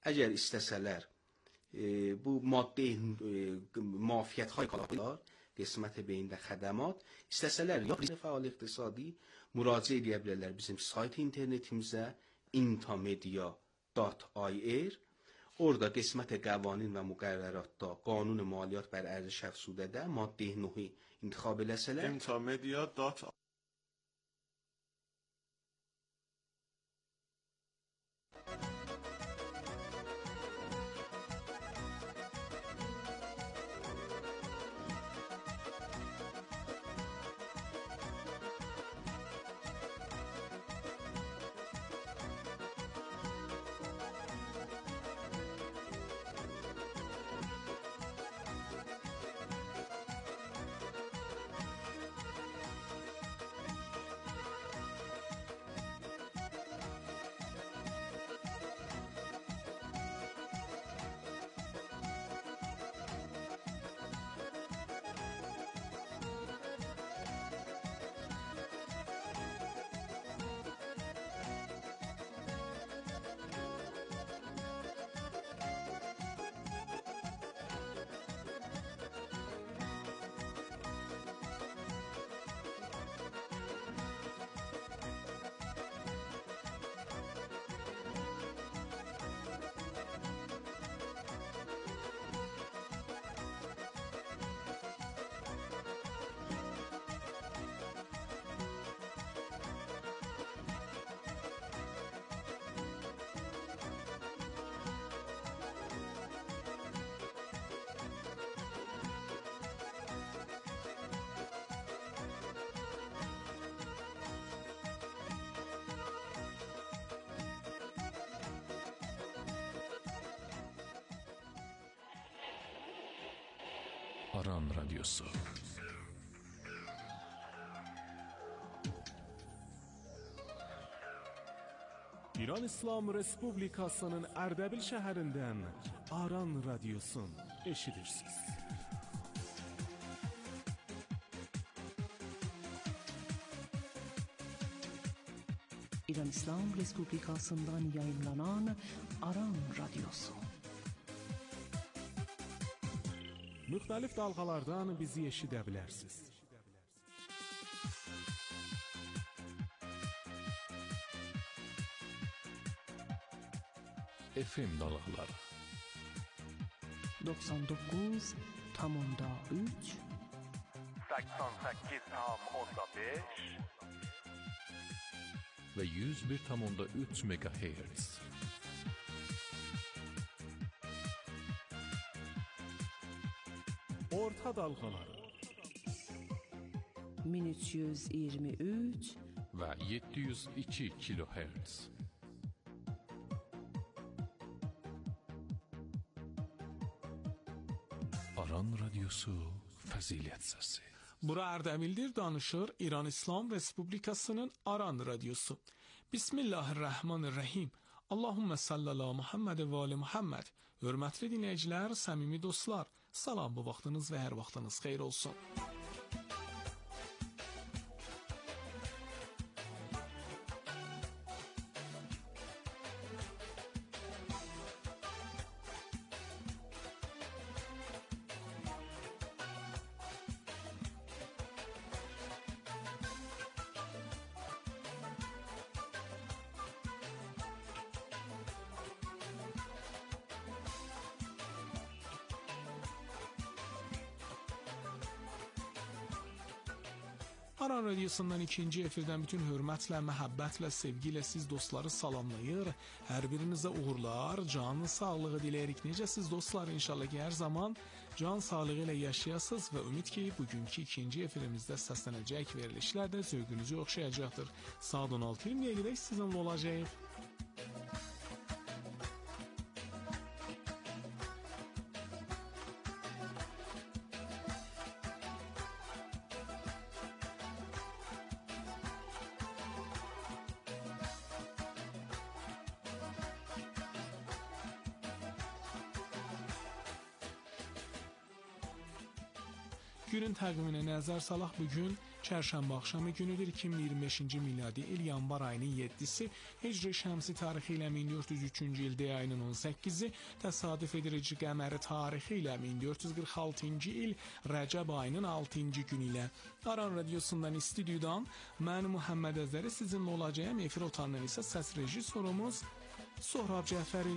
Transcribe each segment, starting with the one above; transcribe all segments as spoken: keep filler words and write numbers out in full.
اگر istəsələr e, bu madde e, معافیت های کالاکار قسمت بین xədəmat istəsələr ya fəal iqtisadi müraciə edə bilərlər bizim sayt internetimizə intamedia dot i r. Orada qismət قوانین və müqərrəratda qanun maliyyat bər ərziş əfsudədə madde nuhi intikhab eləsələr intamedia dot i r. Aran Radyosu. İran İslam Respublikasının Ərdəbil şəhərindən Aran Radyosun eşidirsiniz. İran İslam Respublikasından yayınlanan Aran Radyosu. Müxtəlif dalğalardan bizi eşidə bilərsiniz. F M dalğaları doksan doqquz nöqtə üç səksən səkkiz nöqtə beş və yüz bir nöqtə üç megahertz. Orta dalğaları min üç yüz iyirmi üç və yeddi yüz iki kilohertz. Aran Radyosu Fəzilət Səsi. Bura Ərdəbildir, danışır İran İslam Respublikasının Aran Radyosu. Bismillahirrahmanirrahim. Allahümme sallallahu Muhammed və ali Muhammed. Hörmətli dinləyicilər, səmimi dostlar, salam, bu vaxtınız və hər vaxtınız xeyir olsun. Aran Radyosundan ikinci efirdən bütün hörmətlə, məhəbbətlə, sevgilə siz dostları salamlayır. Hər birinizə uğurlar, can sağlığı diləyirik. Necəsiz dostlar? İnşallah ki, hər zaman can sağlığı ilə yaşayasınız və ümid ki, bugünkü ikinci efirimizdə səslənəcək verilişlər də zövqünüzü oxşayacaqdır. Saat on altı iyirmiyə qədər sizinlə olacaq. Günün təqviminə nəzər salaq, bugün çərşənbə axşamı günüdür. iki min iyirmi beşinci miladi il yanvar ayının yeddisi, Hicri şəmsi tarixi ilə min dörd yüz üçüncü il D ayının on səkkizi, təsadüf edici qəməri tarixi ilə min dörd yüz qırx altıncı il Rəcəb ayının altıncı günü ilə Aran Radiosundan istüdyodan mən Muhammed Əzəri sizinlə olacağım. Efir otandan isə səs rejissorumuz Sohrab Cəfəri.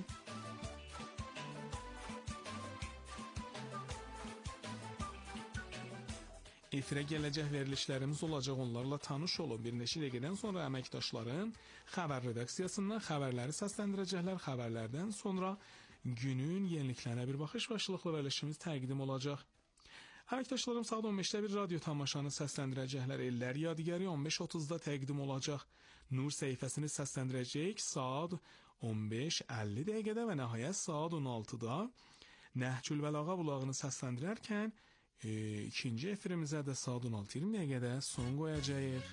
Efirə gələcək verilişlərimiz olacaq, onlarla tanış olun. Bir neçə dəqiqədən sonra əməkdaşların xəbər redaksiyasından xəbərləri səsləndirəcəklər. Xəbərlərdən sonra günün yeniliklərinə bir baxış və şılıqlı verilişimiz təqdim olacaq. Əməkdaşlarım saat on beşdə bir radio tamaşanı səsləndirəcəklər. Ellər yadigarı on beş otuzda təqdim olacaq. Nur səhifəsini səsləndirəcək saat on beş əlli dəqiqədə və nəhayət saat on altıda Nəhcül Bəlağa bulağını səsləndirərkən E, ikinci efirimizə də saat on altı iyirmi dəqiqədə son qoyacağıq.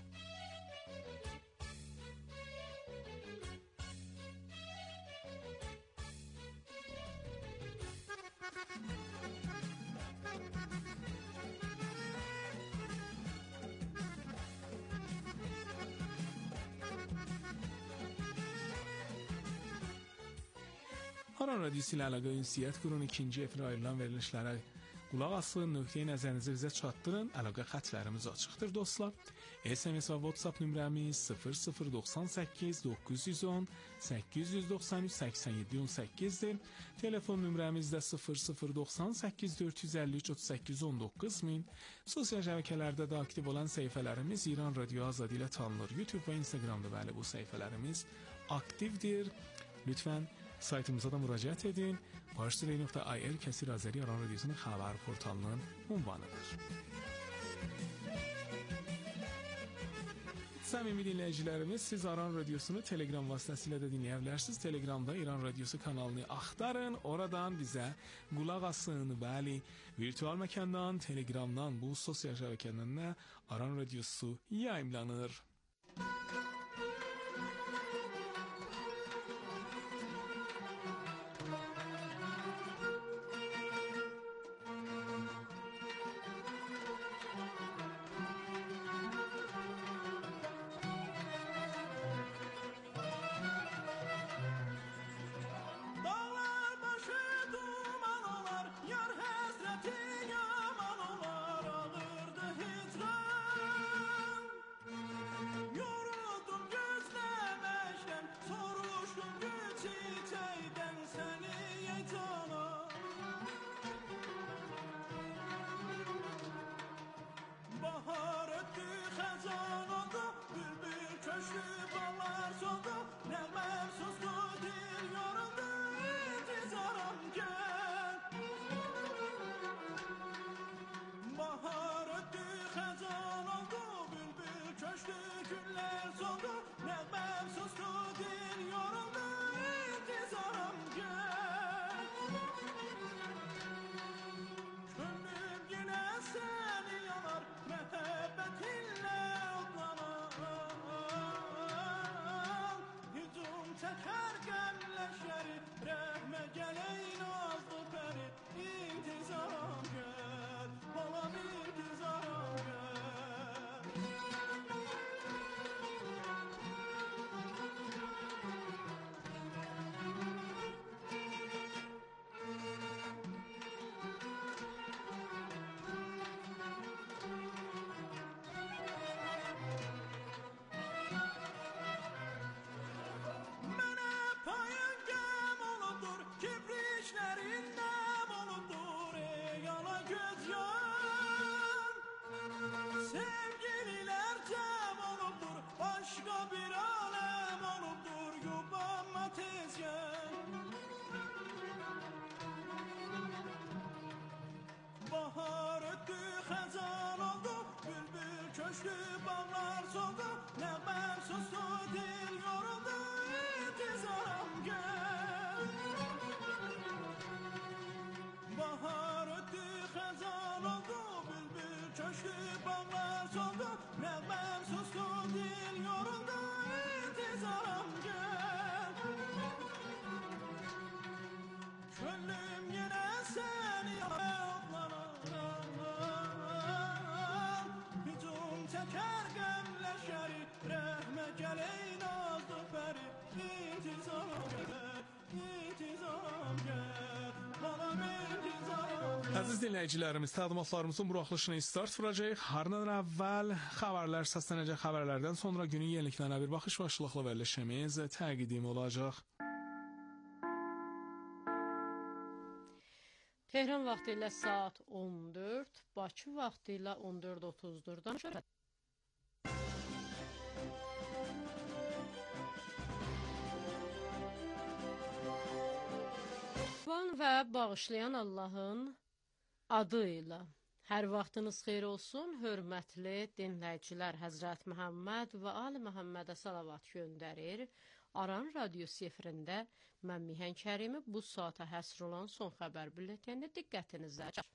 Aran Radiosu ilə əlaqə ünsiyyət qurun, ikinci efirə ayrılan verilişlərə qulaq asın, nöqteyi nəzərinizi bizə çatdırın, əlaqə xətlərimiz açıqdır dostlar. S M S və WhatsApp nömrəmiz sıfır sıfır doxsan səkkiz doqquz yüz on səkkiz yüz doxsan üç səksən yeddi on səkkizdir. Telefon nömrəmiz də sıfır sıfır doxsan səkkiz dörd yüz əlli üç otuz səkkiz on doqquz min. Sosial şəbəkələrdə də aktiv olan səhifələrimiz İran Radio Azad ilə tanınır. YouTube və Instagramda bəli bu səhifələrimiz aktivdir. Lütfən saytımıza da müraciət edin. Parsley nöqtə i r Kəsir Azəri Aran Radiosunun xəbər portalının ünvanıdır. Səmimi dinləyicilərimiz, siz Aran Radiosunu Telegram vasitəsilə də dinləyə bilərsiniz. Telegramda İran Radiosu kanalını axtarın, oradan bizə qulaq asın. Bəli, virtual məkandan, Telegramdan, bu sosial şəbəkədən də Aran Radiosu yayımlanır. Əziz dinləyicilərimiz, təqdimatlarımızın buraxılışına start vuracaq. Hardan əvvəl xəbərlər səslənəcək, xəbərlərdən sonra günün yeniliklərinə bir baxış başlıqlı verilişimiz təqdim olacaq. Tehran vaxtı ilə saat on dörd, Bakı vaxtı ilə on dörd otuzdur. Danışarıq. Və bağışlayan Allahın adı ilə. Hər vaxtınız xeyir olsun, hörmətli dinləyicilər. Həzrət Məhəmməd və Ali Məhəmmədə salavat göndərir. Aran radiosu efirində mən Mihan Kərimi bu saata həsr olan son xəbər bülletenini diqqətinizə çəkir.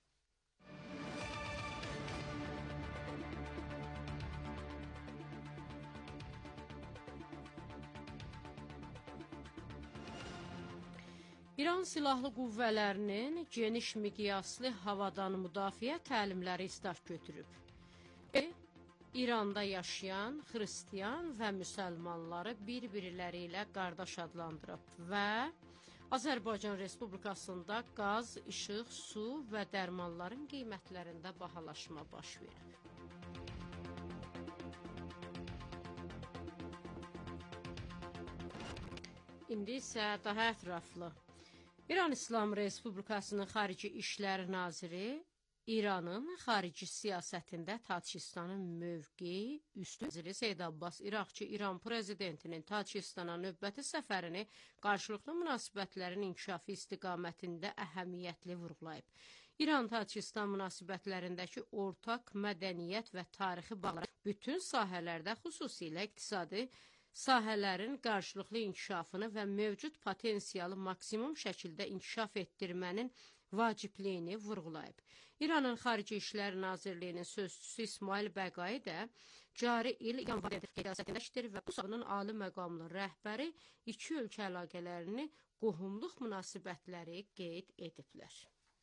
İran Silahlı Qüvvələrinin geniş miqyaslı havadan müdafiə təlimləri start götürüb. E, İranda yaşayan xristian və müsəlmanları bir-birləri ilə qardaş adlandırıb və Azərbaycan Respublikasında qaz, işıq, su və dərmanların qiymətlərində bahalaşma baş verib. İndi isə daha ətraflı. İran İslam Respublikasının Xarici İşlər Naziri İranın xarici siyasətində Tackistanın mövqeyi üstün naziri Seyyid Abbas İraqçı İran prezidentinin Tacikistana növbəti səfərini qarşılıqlı münasibətlərin inkişafı istiqamətində əhəmiyyətli vurğulayıb. İran-Tacikistan münasibətlərindəki ortaq mədəniyyət və tarixi bağlar bütün sahələrdə, xüsusilə iqtisadi sahələrin qarşılıqlı inkişafını və mövcud potensialı maksimum şəkildə inkişaf etdirmənin vacibliyini vurğulayıb. İranın Xarici İşlər Nazirliyinin sözçüsü İsmail Bəqai də cari il İran siyasətindəşdir və bu sahanın ali məqamlı rəhbəri iki ölkə əlaqələrini qohumluq münasibətləri qeyd ediblər.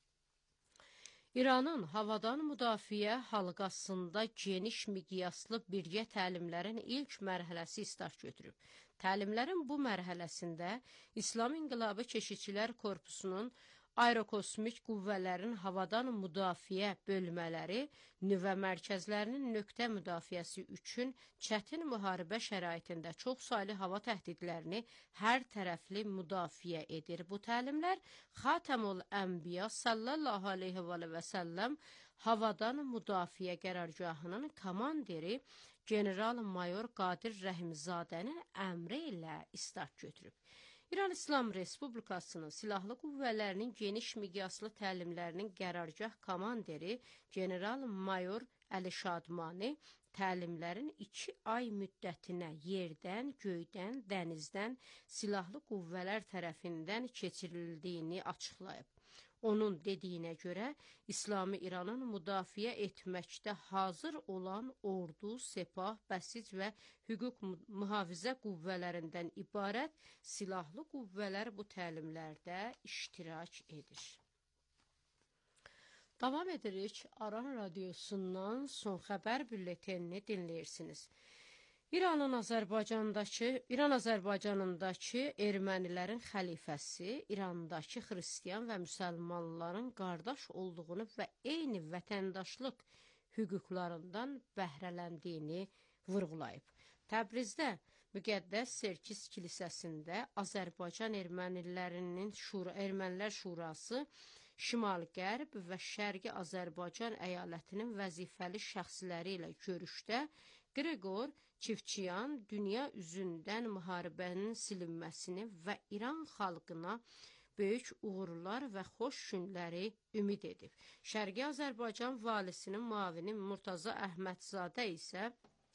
İranın havadan müdafiə halqasında geniş miqyaslı birgə təlimlərin ilk mərhələsi start götürüb. Təlimlərin bu mərhələsində İslam İnqilabı Keşikçilər Korpusunun aerokosmik qüvvələrin havadan müdafiə bölmələri nüvə mərkəzlərinin nöqtə müdafiəsi üçün çətin müharibə şəraitində çoxsaylı hava təhdidlərini hər tərəfli müdafiə edir. Bu təlimlər Xatəmül Ənbiya sallallahu aleyhi və səlləm havadan müdafiə qərargahının komandiri general-mayor Qadir Rəhimzadənin əmri ilə start götürüb. İran İslam Respublikasının Silahlı Qüvvələrinin geniş miqyaslı təlimlərinin qərargah komandiri general-mayor Əli Şadmani təlimlərin iki ay müddətinə yerdən, göydən, dənizdən silahlı qüvvələr tərəfindən keçirildiyini açıqlayıb. Onun dediyinə görə, İslami İranın müdafiə etməkdə hazır olan ordu, sepah, bəsic və hüquq mühafizə qüvvələrindən ibarət silahlı qüvvələr bu təlimlərdə iştirak edir. Davam edirik, Aran radiosundan son xəbər bülletenini dinləyirsiniz. İranın Azərbaycandakı, İran Azərbaycanındakı ermənilərin xəlifəsi İrandakı xristian və müsəlmanların qardaş olduğunu və eyni vətəndaşlıq hüquqlarından bəhrələndiyini vurğulayıb. Təbrizdə Müqəddəs Serkis kilsəsində Azərbaycan ermənilərinin şura, Ermənilər Şurası Şimal-Qərb və Şərqi Azərbaycan əyalətinin vəzifəli şəxsləri ilə görüşdə Qreqor Çivçiyan dünya üzündən müharibənin silinməsini və İran xalqına böyük uğurlar və xoş günləri ümid edib. Şərqi Azərbaycan valisinin müavini Murtaza Əhmədzadə isə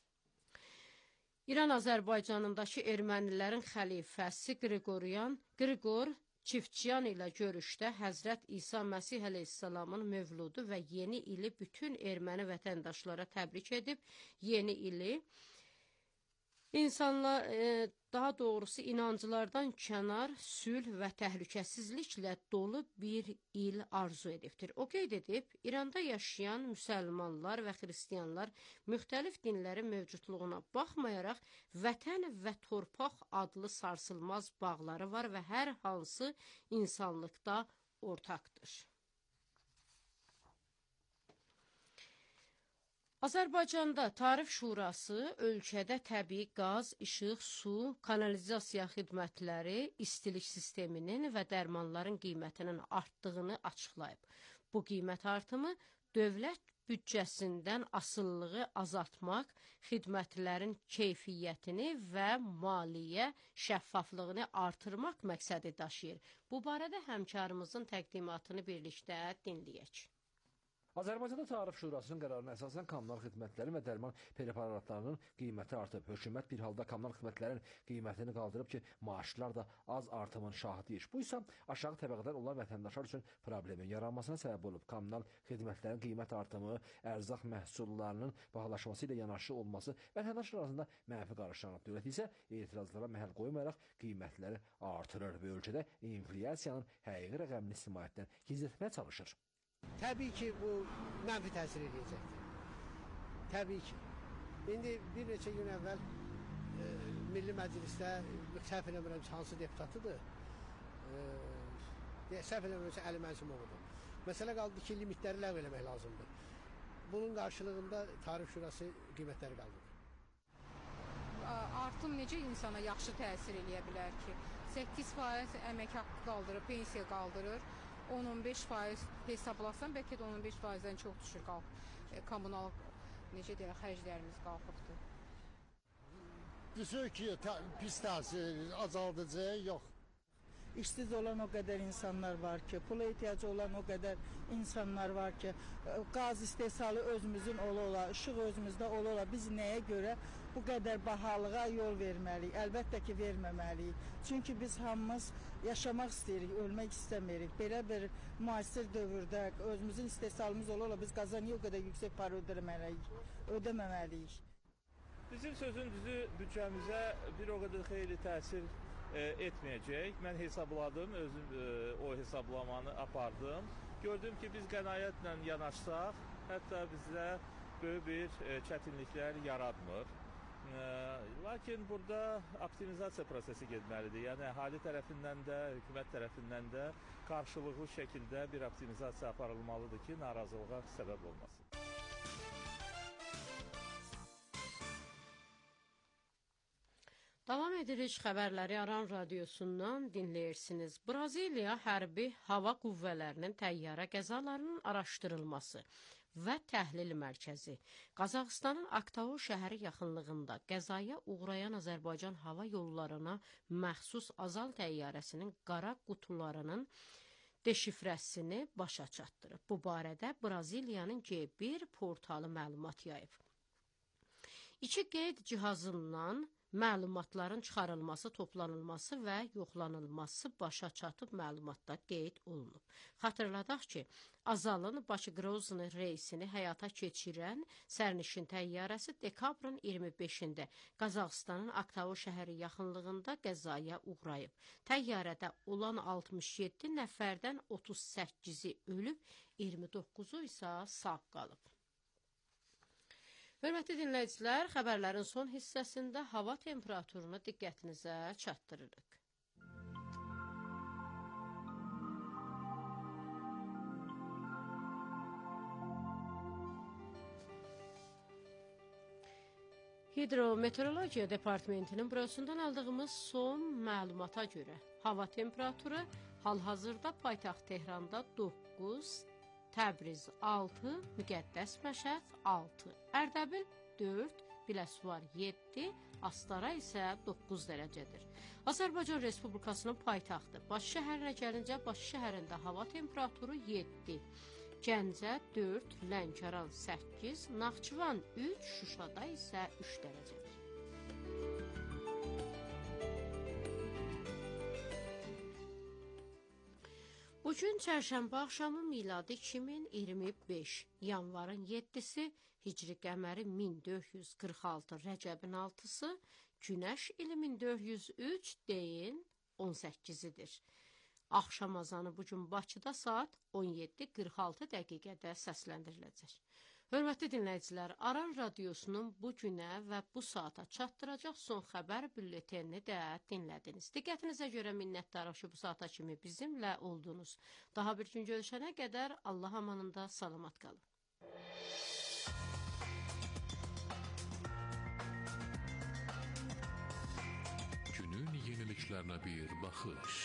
İran Azərbaycanındakı ermənilərin xəlifəsi Qreqoryan, Qreqor Çivçiyan ilə görüşdə Həzrət İsa Məsih əleyhissalamın mövludu və yeni ili bütün erməni vətəndaşlara təbrik edib, yeni ili İnsanlar, e, daha doğrusu inancılardan kənar sülh və təhlükəsizliklə dolu bir il arzu edibdir. O qeyd edib, İranda yaşayan müsəlmanlar və xristiyanlar müxtəlif dinlərin mövcudluğuna baxmayaraq vətən və torpaq adlı sarsılmaz bağları var və hər hansı insanlıqda ortaqdır. Azərbaycanda Tarif Şurası ölkədə təbii qaz, işıq, su, kanalizasiya xidmətləri, istilik sisteminin və dərmanların qiymətinin artdığını açıqlayıb. Bu qiymət artımı dövlət büdcəsindən asılılığı azaltmaq, xidmətlərin keyfiyyətini və maliyyə şəffaflığını artırmaq məqsədi daşıyır. Bu barədə həmkarımızın təqdimatını birlikdə dinləyək. Azərbaycanda Tarif Şurasının qərarına əsasən kommunal xidmətlərin və dərman preparatlarının qiyməti artıb. Hökumət bir halda kommunal xidmətlərin qiymətini qaldırıb ki, maaşlar da az artımın şahidiyik. Bu isə aşağı təbəqədən olan vətəndaşlar üçün problemin yaranmasına səbəb olub. Kommunal xidmətlərin qiymət artımı, ərzaq məhsullarının bahalaşması ilə yanaşı olması vətəndaşlar arasında mənfi qarşılanıb. Dövlət isə etirazlara məhəl qoymayaraq qiymətləri artırır və ölkədə inflyasiyanın həqiqi rəqəmini ictimaiyyətdən gizlətməyə çalışır. Təbii ki, bu mənfi təsir edəcəkdir. Təbii ki. İndi bir neçə gün əvvəl e, Milli Məclisdə səhv eləmirəm hansı deputatıdır, e, səhv eləmirəm Əli Mənsimoğludur. Məsələ qaldı ki, limitləri ləğv eləmək lazımdır. Bunun qarşılığında Tarif Şurası qiymətləri qaldırır. Artım necə insana yaxşı təsir eləyə bilər ki? səkkiz faiz əmək haqqı qaldırır, pensiya qaldırır. on on beş faiz hesablasan, bəlkə də on on beş faizdən çox düşür qalx. E, kommunal, necə deyək, xərclərimiz qalxıbdır. Düşür ki, pis təsir azaldıcı yox. İşsiz olan o qədər insanlar var ki, pula ehtiyacı olan o qədər insanlar var ki, qaz istehsalı özümüzün ola-ola, işıq özümüzdə ola-ola, biz nəyə görə bu qədər bahalığa yol verməliyik? Əlbəttə ki, verməməliyik. Çünki biz hamımız yaşamaq istəyirik, ölmək istəmirik. Belə bir müasir dövrdə özümüzün istehsalımız ola-ola, biz qaza niyə o qədər yüksək para ödəməliyik? Ödəməməliyik. Bizim sözün düzü büdcəmizə bir o qədər xeyli təsir E, etməyəcək. Mən hesabladım, özüm e, o hesablamanı apardım. Gördüm ki, biz qənaətlə yanaşsaq, hətta bizdə böyük bir e, çətinliklər yaratmır. E, lakin burada optimizasiya prosesi getməlidir. Yəni, əhali tərəfindən də, hökumət tərəfindən də qarşılıqlı şəkildə bir optimizasiya aparılmalıdır ki, narazılığa səbəb olmasın. Davam edirik xəbərləri Aran radiosundan dinləyirsiniz. Braziliya hərbi hava qüvvələrinin təyyarə qəzalarının araşdırılması və təhlil mərkəzi Qazaxıstanın Aktau şəhəri yaxınlığında qəzaya uğrayan Azərbaycan hava yollarına məxsus azal təyyarəsinin qara qutularının deşifrəsini başa çatdırıb. Bu barədə Braziliyanın G bir portalı məlumat yayıb. İki qeyd cihazından məlumatların çıxarılması, toplanılması və yoxlanılması başa çatıb məlumatda qeyd olunub. Xatırladaq ki, Azalın Bakı-Qrozny reysini həyata keçirən sərnişin təyyarəsi dekabrın iyirmi beşində Qazaxıstanın Aktau şəhəri yaxınlığında qəzaya uğrayıb. Təyyarədə olan altmış yeddi nəfərdən otuz səkkizi ölüb, iyirmi doqquzu isə sağ qalıb. Hörmətli dinləyicilər, xəbərlərin son hissəsində hava temperaturunu diqqətinizə çatdırırıq. Hidrometeorologiya Departamentinin bürosundan aldığımız son məlumata görə hava temperaturu hal-hazırda paytaxt Tehranda doqquz, Təbriz altı, Müqəddəs Məşəd altı, Ərdəbil dörd, Biləsuvar yeddi, Astara isə doqquz dərəcədir. Azərbaycan Respublikasının paytaxtı Bakı şəhərinə gəlincə Bakı şəhərində hava temperaturu yeddi, Gəncə dörd, Lənkəran səkkiz, Naxçıvan üç, Şuşada isə üç dərəcədir. Bugün çərşənbə axşamı miladi iki min iyirmi beş, yanvarın yeddisi, hicri qəməri min dörd yüz qırx altı, rəcəbin altısı, günəş ili min dörd yüz üç, deyin on səkkizidir. Axşam azanı bugün Bakıda saat on yeddi qırx altı dəqiqədə səsləndiriləcək. Hörmətli dinləyicilər, Aran radiosunun bu günə və bu saata çatdıracaq son xəbər bülletenini də dinlədiniz. Diqqətinizə görə minnətdarıq ki, bu saata kimi bizimlə oldunuz. Daha bir gün görüşənə qədər Allah amanında salamat qalın. yeniliklərlə bir baxış.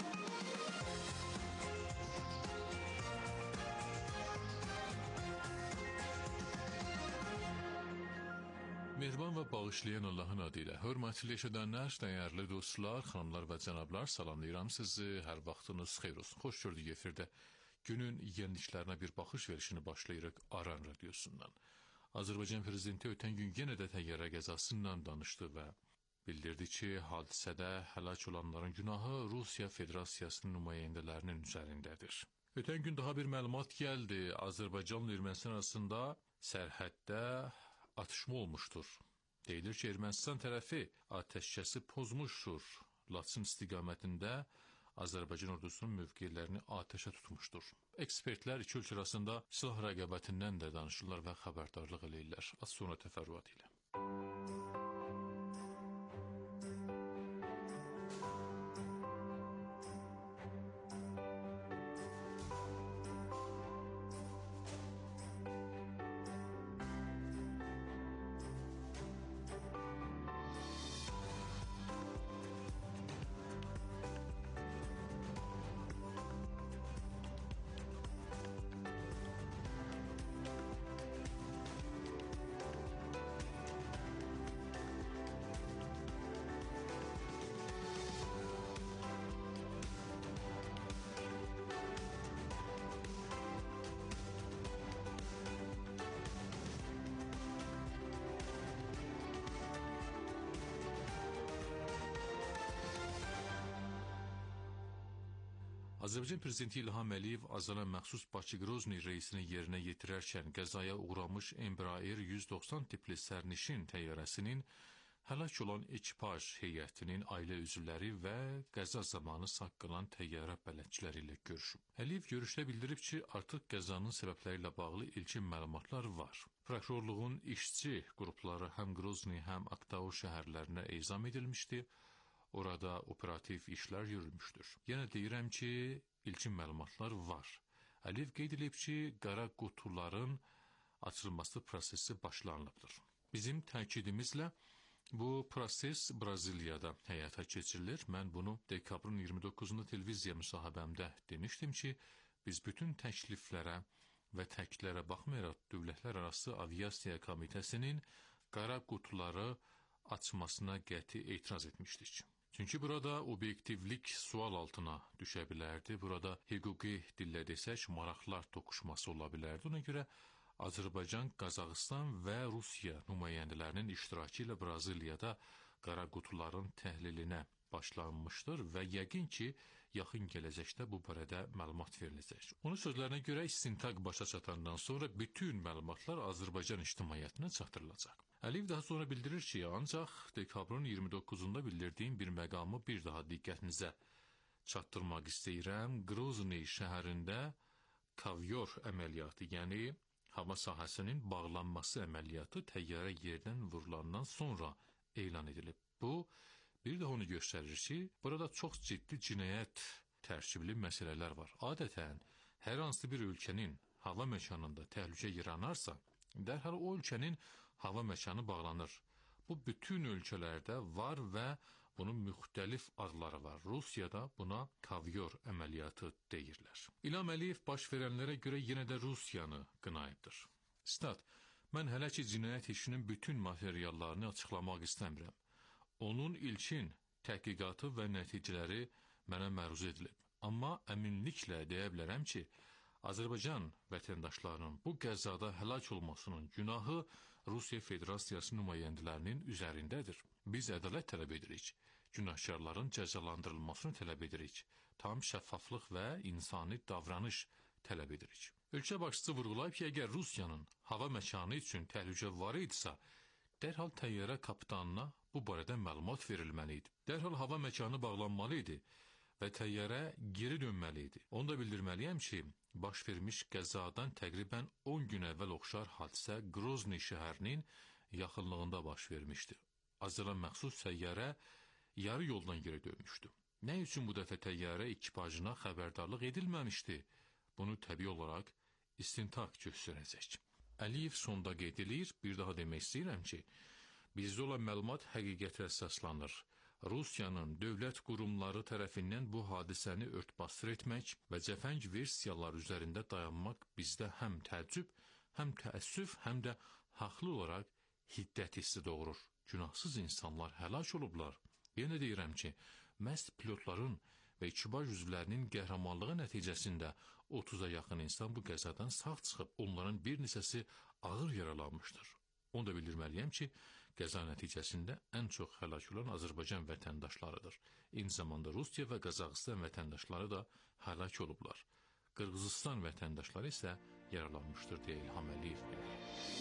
Mehriban və bağışlayan Allahın adı ilə hörmətli eşidənlər, dəyərli dostlar, xanımlar və cənablar, salamlayıram sizi. Hər vaxtınız xeyir olsun. Xoş gördük efirdə. Günün yeniliklərinə bir baxış verişini başlayırıq Aran radiosundan. Azərbaycan prezidenti ötən gün yenə də təyyarə qəzasından danışdı və bildirdi ki, hadisədə həlak olanların günahı Rusiya Federasiyasının nümayəndələrinin üzərindədir. Ötən gün daha bir məlumat gəldi. Azərbaycanla Ermənistan arasında sərhəddə atışma olmuşdur. Deyilir ki, Ermənistan tərəfi atəşkəsi pozmuşdur. Laçın istiqamətində Azərbaycan ordusunun mövqelərini atəşə tutmuşdur. Ekspertlər iki ölkə arasında silah rəqabətindən də danışırlar və xəbərdarlıq eləyirlər. Az sonra təfərrüat ilə. Azərbaycan prezidenti İlham Əliyev Azərbaycana məxsus Bakı-Qrozny reysini yerinə yetirərkən qəzaya uğramış Embraer yüz doxsan tipli sərnişin təyyarəsinin həlak olan ekipaj heyətinin ailə üzvləri və qəza zamanı sağ qalan təyyarə bələdçiləri ilə görüşüb. Əliyev görüşdə bildirib ki, artıq qəzanın səbəbləri ilə bağlı ilkin məlumatlar var. Prokurorluğun işçi qrupları həm Qrozny, həm Aktau şəhərlərinə ezam edilmişdi. Orada operativ işlər yürümüşdür. Yenə deyirəm ki, ilkin məlumatlar var. Əliyev qeyd edib ki, qara qutuların açılması prosesi başlanılıbdır. Bizim təkidimizlə bu proses Braziliyada həyata keçirilir. Mən bunu dekabrın iyirmi doqquzunda televiziya müsahibəmdə demişdim ki, biz bütün təkliflərə və təklərə baxmayaraq dövlətlər arası aviasiya komitəsinin qara qutuları açmasına qəti etiraz etmişdik. Çünki burada obyektivlik sual altına düşə bilərdi. Burada hüquqi dillə desək, maraqlar toqquşması ola bilərdi. Ona görə Azərbaycan, Qazaxıstan və Rusiya nümayəndələrinin iştirakı ilə Braziliyada qara qutuların təhlilinə başlanmışdır və yəqin ki, yaxın gələcəkdə bu barədə məlumat veriləcək. Onun sözlərinə görə istintaq başa çatandan sonra bütün məlumatlar Azərbaycan ictimaiyyətinə çatdırılacaq. Əliyev daha sonra bildirir ki, ancaq dekabrın iyirmi doqquzunda bildirdiyim bir məqamı bir daha diqqətinizə çatdırmaq istəyirəm. Qrozny şəhərində Kovyor əməliyyatı, yəni hava sahəsinin bağlanması əməliyyatı təyyarə yerdən vurulandan sonra elan edilib. Bu, bir də onu göstərir ki, burada çox ciddi cinayət tərkibli məsələlər var. Adətən, hər hansı bir ölkənin hava məkanında təhlükə yaranarsa, dərhal o ölkənin hava məkanı bağlanır. Bu, bütün ölkələrdə var və bunun müxtəlif adları var. Rusiyada buna Kovyor əməliyyatı deyirlər. İlham Əliyev baş verənlərə görə yenə də Rusiyanı qınayıbdır. Stat, mən hələ ki cinayət işinin bütün materiallarını açıqlamaq istəmirəm. Onun ilkin təhqiqatı və nəticələri mənə məruz edilib. Amma əminliklə deyə bilərəm ki, Azərbaycan vətəndaşlarının bu qəzada həlak olmasının günahı Rusiya Federasiyası nümayəndələrinin üzərindədir. Biz ədalət tələb edirik, günahkarların cəzalandırılmasını tələb edirik, tam şəffaflıq və insani davranış tələb edirik. Ölkə başçısı vurğulayıb ki, əgər Rusiyanın hava məkanı üçün təhlükə var idisə, dərhal təyyarə kapitanına bu barədə məlumat verilməli idi. Dərhal hava məkanı bağlanmalı idi və təyyarə geri dönməli idi. Onu da bildirməliyəm ki, baş vermiş qəzadan təqribən on gün əvvəl oxşar hadisə Qrozny şəhərinin yaxınlığında baş vermişdi. Azərbaycana məxsus təyyarə yarı yoldan geri dönmüşdü. Nə üçün bu dəfə təyyarə ekipajına xəbərdarlıq edilməmişdi? Bunu təbii olaraq istintaq göstərəcək. Əliyev sonda qeyd edir, bir daha demək istəyirəm ki, bizdə olan məlumat həqiqətə əsaslanır. Rusiyanın dövlət qurumları tərəfindən bu hadisəni örtbasdır etmək və cəfəng versiyalar üzərində dayanmaq bizdə həm təəccüb, həm təəssüf, həm də haqlı olaraq hiddət hissi doğurur. Günahsız insanlar həlak olublar. Yenə deyirəm ki, məhz pilotların və ekipaj üzvlərinin qəhrəmanlığı nəticəsində otuza yaxın insan bu qəzadan sağ çıxıb, onların bir neçəsi ağır yaralanmışdır. Onu da bildirməliyəm ki, qəza nəticəsində ən çox həlak olan Azərbaycan vətəndaşlarıdır. Eyni zamanda Rusiya və Qazaxıstan vətəndaşları da həlak olublar. Qırğızistan vətəndaşları isə yaralanmışdır, deyə İlham Əliyev bilir.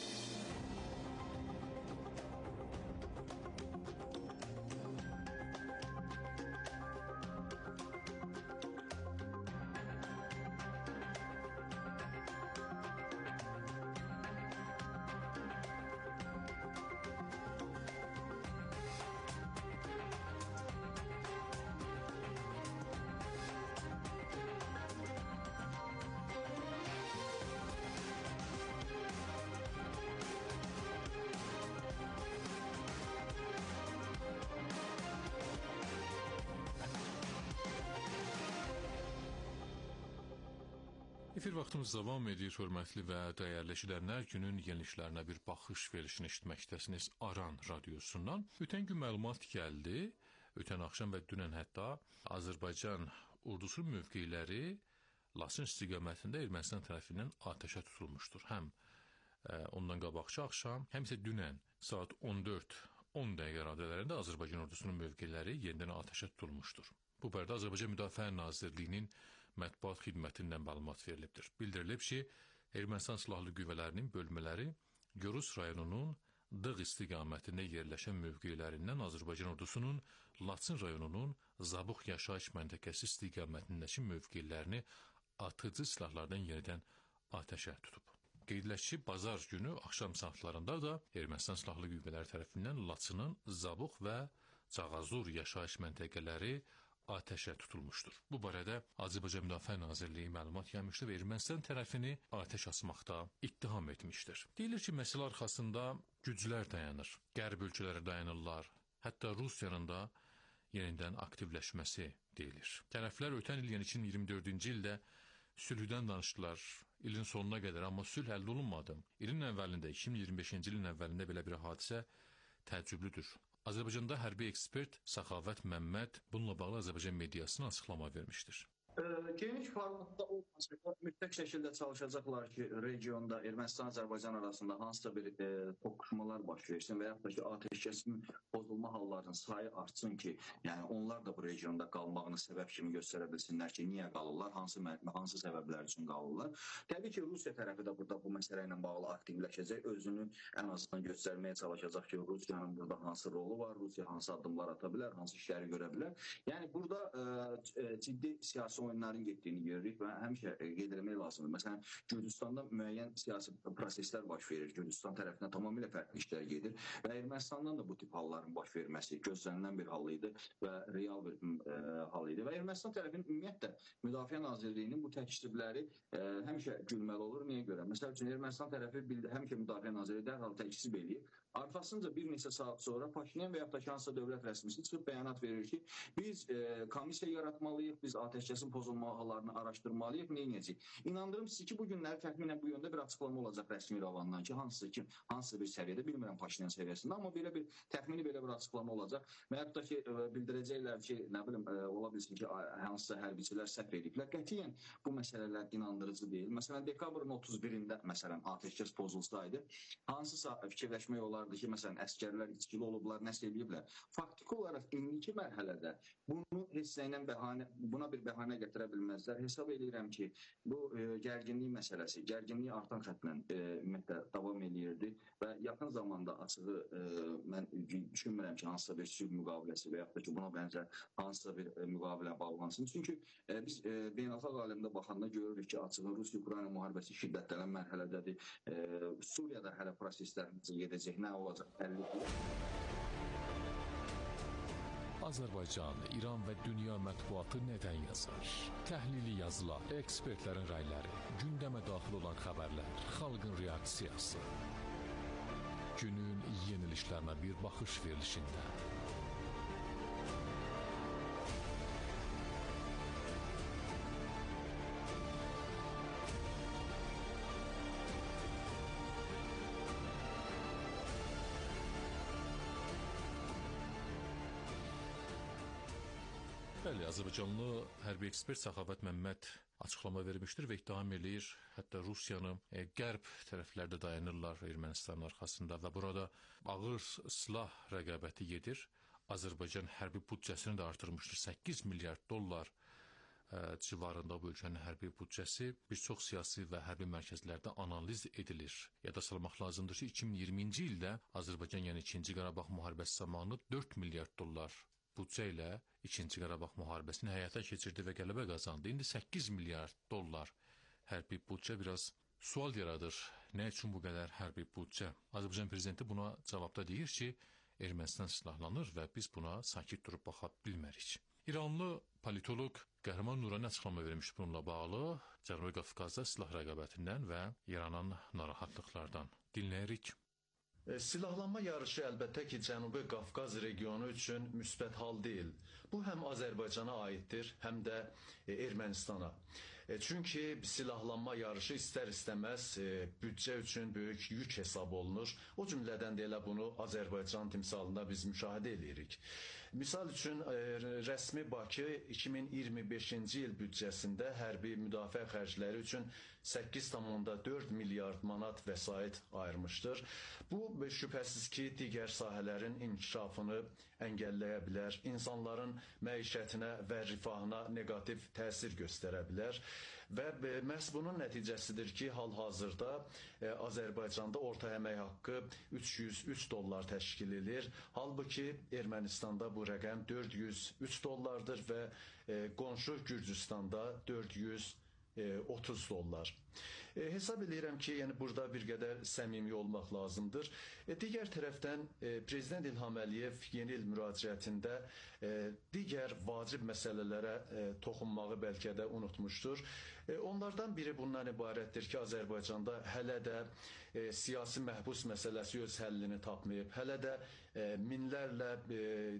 Efir vaxtımız davam edir, hörmətli və dəyərli eşidənlər. Günün yeniliklərinə bir baxış verilişini eşitməkdəsiniz Aran radiosundan. Ötən gün məlumat gəldi, ötən axşam və dünən hətta Azərbaycan ordusunun mövqeləri Laçın istiqamətində Ermənistan tərəfindən atəşə tutulmuşdur. Həm e, ondan qabaqçı axşam, həm isə dünən saat on dörd on dəqiqə radələrində Azərbaycan ordusunun mövqeləri yenidən atəşə tutulmuşdur. Bu barədə Azərbaycan Müdafiə Nazirliyinin mətbuat xidmətindən məlumat verilibdir. Bildirilib ki, Ermənistan silahlı qüvvələrinin bölmələri Görüs rayonunun Dığ istiqamətində yerləşən mövqelərindən Azərbaycan ordusunun Laçın rayonunun Zabux yaşayış məntəqəsi istiqamətindəki mövqelərini atıcı silahlardan yenidən atəşə tutub. Qeydilək ki, bazar günü axşam saatlarında da Ermənistan silahlı qüvvələri tərəfindən Laçının Zabux və Cağazur yaşayış məntəqələri atəşə tutulmuşdur. Bu barədə Azərbaycan Müdafiə Nazirliyi məlumat yaymışdır və Ermənistan tərəfini atəş açmaqda ittiham etmişdir. Deyilir ki, məsələ arxasında güclər dayanır, qərb ölkələri dayanırlar, hətta Rusiyanın da yenidən aktivləşməsi deyilir. Tərəflər ötən il, yəni iki min iyirmi dördüncü ildə sülhdən danışdılar, ilin sonuna qədər, amma sülh əldə olunmadı. İlin əvvəlində, iki min iyirmi beşinci ilin əvvəlində belə bir hadisə təəccüblüdür. Azərbaycanda hərbi ekspert Səxavət Məmməd bununla bağlı Azərbaycan mediasına açıqlama vermişdir. Geniş formatda olmasa da mütləq şəkildə çalışacaqlar ki, regionda Ermənistan-Azərbaycan arasında hansısa bir e, toqquşmalar baş versin və yaxud da ki, atəşkəsin pozulma hallarının sayı artsın ki, yəni onlar da bu regionda qalmağını səbəb kimi göstərə bilsinlər ki, niyə qalırlar, hansı, hansı səbəblər üçün qalırlar. Təbii ki, Rusiya tərəfi də burada bu məsələ ilə bağlı aktivləşəcək, özünü ən azından göstərməyə çalışacaq ki, Rusiyanın burada hansı rolu var, Rusiya hansı addımlar ata bilər, hansı işləri görə bilər. Yəni burada e, ciddi siyasi oyunların getdiyini görürük və həmişə qeyd etmək lazımdır. Məsələn, Gürcüstanda müəyyən siyasi proseslər baş verir. Gürcüstan tərəfindən tamamilə fərqli işlər gedir və Ermənistandan da bu tip halların baş verməsi gözlənilən bir hal idi və real bir e, hal idi. Və Ermənistan tərəfinin ümumiyyətlə Müdafiə Nazirliyinin bu təkzibləri e, həmişə gülməli olur. Niyə görə? Məsəl üçün, Ermənistan tərəfi bildi, həmişə Müdafiə Nazirliyi dərhal təkzib eləyir. Arxasınca bir neçə saat sonra Paşinyan və yaxud da hansısa dövlət rəsmisi çıxıb bəyanat verir ki, biz e, komissiya yaratmalıyıq, biz atəşkəsin pozulma hallarını araşdırmalıyıq, neynəyəcək? İnandırım sizi ki, bu günlər təxminən bu yöndə bir açıqlama olacaq rəsmi İrəvandan ki, hansısa ki, hansısa bir səviyyədə, bilmirəm Paşinyan səviyyəsində, amma belə bir təxmini belə bir açıqlama olacaq. Və yaxud da ki, bildirəcəklər ki, nə bilim, ola bilsin ki, hansısa hərbçilər səhv ediblər. Qətiyyən bu məsələlər inandırıcı deyil. Məsələn, dekabrın otuz birində məsələn atəşkəs pozulsaydı, hansısa fikirləşmək olardı ki, məsələn, əskərlər içkili olublar, nəsə ediblər. Faktiki olaraq indiki mərhələdə bunu heç nəylə bəhanə, buna bir bəhanə gətirə bilməzlər. Hesab edirəm ki, bu e, gərginlik məsələsi, gərginlik artan xətlə e, ümumiyyətlə davam edirdi və yaxın zamanda açığı e, mən düşünmürəm ki, hansısa bir sülh müqaviləsi və yaxud da ki, buna bənzər hansısa bir e, müqavilə bağlansın. Çünki e, biz e, beynəlxalq aləmdə baxanda görürük ki, açığı Rusiya-Ukrayna müharibəsi şiddətlənən mərhələdədir. E, Suriyada hələ proseslər gedəcək, nə olacaq bəllidir. Azərbaycan, İran və dünya mətbuatı nədən yazar? Təhlili yazılar, ekspertlərin rəyləri, gündəmə daxil olan xəbərlər, xalqın reaksiyası. Günün yeniliklərinə bir baxış verilişində. Bəli, Azərbaycanlı hərbi ekspert Səxavət Məmməd açıqlama vermişdir və ittiham eləyir, hətta Rusiyanı e, qərb tərəflərdə dayanırlar Ermənistanın arxasında və burada ağır silah rəqabəti gedir. Azərbaycan hərbi büdcəsini də artırmışdır. səkkiz milyard dollar e, civarında bu ölkənin hərbi büdcəsi bir çox siyasi və hərbi mərkəzlərdə analiz edilir. Yada salmaq lazımdır ki, iki min iyirminci ildə Azərbaycan, yəni ikinci Qarabağ müharibəsi zamanı dörd milyard dollar büdcə ilə ikinci Qarabağ müharibəsini həyata keçirdi və qələbə qazandı. İndi səkkiz milyard dollar hərbi büdcə biraz sual yaradır. Nə üçün bu qədər hərbi büdcə? Azərbaycan prezidenti buna cavabda deyir ki, Ermənistan silahlanır və biz buna sakit durub baxa bilmərik. İranlı politoloq Qəhrəman Nurani açıqlama vermiş bununla bağlı Cənubi Qafqazda silah rəqabətindən və yaranan narahatlıqlardan. Dinləyirik. Silahlanma yarışı əlbəttə ki, Cənubi Qafqaz regionu üçün müsbət hal deyil. Bu həm Azərbaycana aiddir, həm də Ermənistana. Çünki silahlanma yarışı istər-istəməz büdcə üçün böyük yük hesab olunur. O cümlədən də elə bunu Azərbaycan timsalında biz müşahidə edirik. Misal üçün, rəsmi Bakı iki min iyirmi beşinci il büdcəsində hərbi müdafiə xərcləri üçün səkkiz tam dörd milyard manat vəsait ayırmışdır. Bu, şübhəsiz ki, digər sahələrin inkişafını əngəlləyə bilər, insanların məişətinə və rifahına negativ təsir göstərə bilər. Və məhz bunun nəticəsidir ki, hal-hazırda e, Azərbaycanda orta əmək haqqı üç yüz üç dollar təşkil edir. Halbuki Ermənistanda bu rəqəm dörd yüz üç dollardır və e, qonşu Gürcüstanda dörd yüz otuz dollar. E, hesab edirəm ki, yəni burada bir qədər səmimi olmaq lazımdır. E, digər tərəfdən e, Prezident İlham Əliyev yeni il müraciətində e, digər vacib məsələlərə e, toxunmağı bəlkə də unutmuşdur. E, onlardan biri bundan ibarətdir ki, Azərbaycanda hələ də e, siyasi məhbus məsələsi öz həllini tapmayıb. Hələ də e, minlərlə e,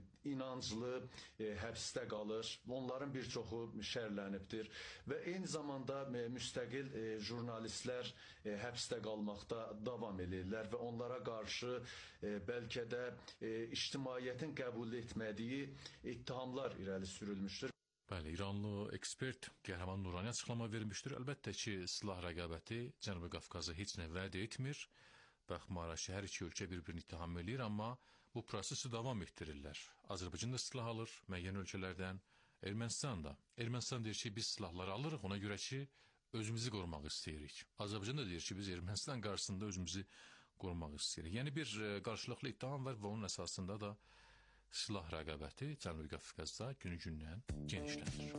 inanclı e, həbsdə qalır. Onların bir çoxu şərlənibdir və eyni zamanda e, müstəqil e, jurnalistlər e, həbsdə qalmaqda davam edirlər və onlara qarşı e, bəlkə də e, ictimaiyyətin qəbul etmədiyi ittihamlar irəli sürülmüşdür. Bəli, İranlı ekspert Qəhrəman Nurani açıqlama vermişdir. Əlbəttə ki, silah rəqabəti Cənubi Qafqazı heç nə vəd etmir. Baxmayaraq ki, hər iki ölkə bir-birini ittiham edir, amma bu prosesi davam etdirirlər. Azərbaycan da silah alır müəyyən ölkələrdən, Ermənistan da. Ermənistan deyir ki, biz silahları alırıq, ona görə ki, özümüzü qorumaq istəyirik. Azərbaycan da deyir ki, biz Ermənistan qarşısında özümüzü qorumaq istəyirik. Yəni bir qarşılıqlı ittiham var və onun əsasında da silah rəqabəti Cənubi Qafqazda günü-gündən genişlənir.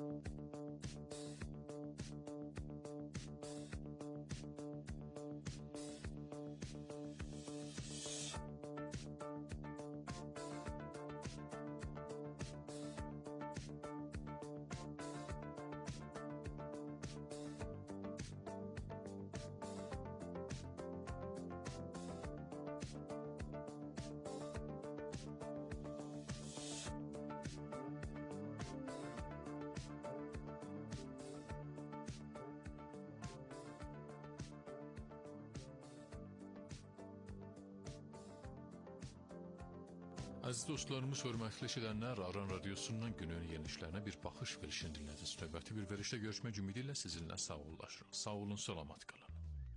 Əziz dostlarımız, hörmətli eşidənlər, Aran Radiosundan günün yenişlərinə bir baxış verişini dinlədiniz. Növbəti bir verişdə görüşmək ümidi ilə sizinlə sağollaşırıq. Sağ olun, salamat qalın.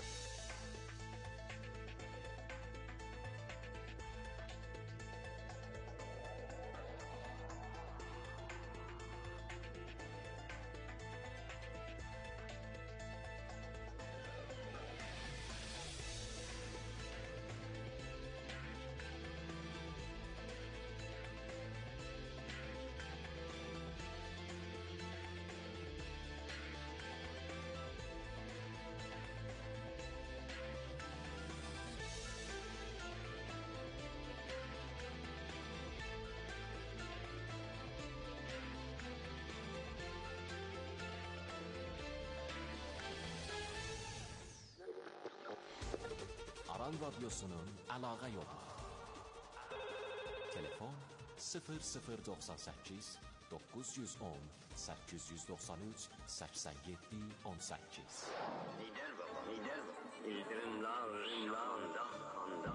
Aran Radyosu'nun əlaqə yolu. Telefon sıfır sıfır doxsan səkkiz doqquz yüz on səkkiz yüz doxsan üç səksən yeddi on səkkiz. Lider baba, lider baba. İldirimler, rimlanda, kanda.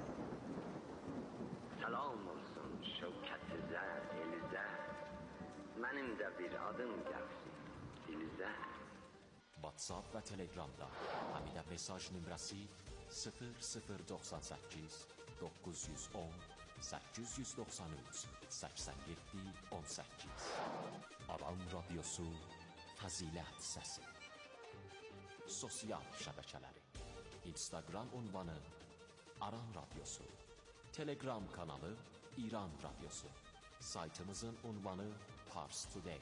Selam olsun şevketize, elize. Mənim də bir adım gəlsin dilinizə. WhatsApp və Telegramda Həmidə mesaj nömrəsi sıfır sıfır doxsan səkkiz doqquz yüz on səkkiz yüz doxsan üç səksən yeddi on səkkiz. Aran Radiosu Fəzilət Səsi. Sosial şəbəkələri: Instagram ünvanı Aran Radiosu, Telegram kanalı İran Radiosu, saytımızın ünvanı Pars Today.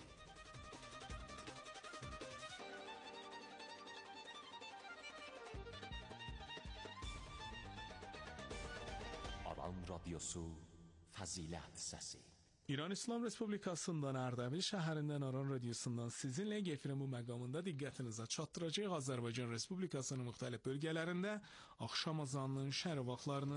Aran Radiosu Fəzilət Səsi. İran İslam Respublikasından Ərdəbil şəhərindən Aran Radiosundan sizinlə gefirin bu məqamında diqqətinizə çatdıracaq Azərbaycan Respublikasının müxtəlif bölgələrində axşam azanının şərq vaxtlarını.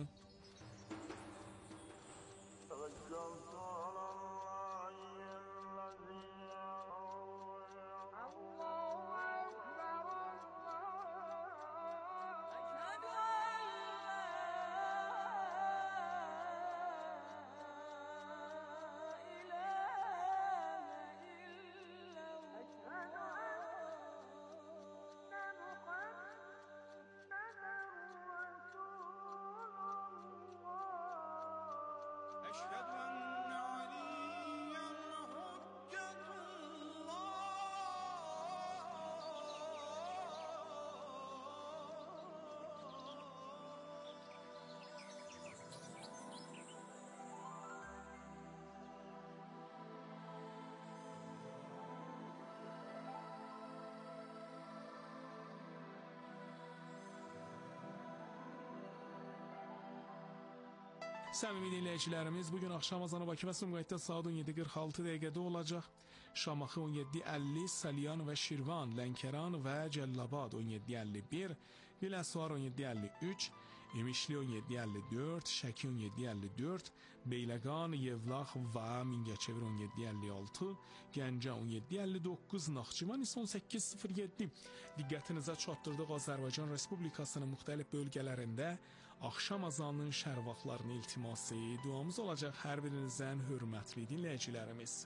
Səmimi dinləyicilərimiz, bugün axşam azanı Bakı və Sumqayıtda saat on yeddi qırx altı dəqiqədə olacaq. Şamaxı on yeddi əlli, Salyan və Şirvan, Lənkəran və Cəllabad on yeddi əlli bir, Biləsuvar on yeddi əlli üç, İmişli on yeddi əlli dörd, Şəki on yeddi əlli dörd, Beyləqan, Yevlax və Mingəçevir on yeddi əlli altı, Gəncə on yeddi əlli doqquz, Naxçıvan isə on səkkiz sıfır yeddi. Diqqətinizə çatdırdıq Azərbaycan Respublikasının müxtəlif bölgələrində axşam azanının şərq vaxtlarını iltiması, duamız olacaq hər birinizdən hörmətli dinləyicilərimiz.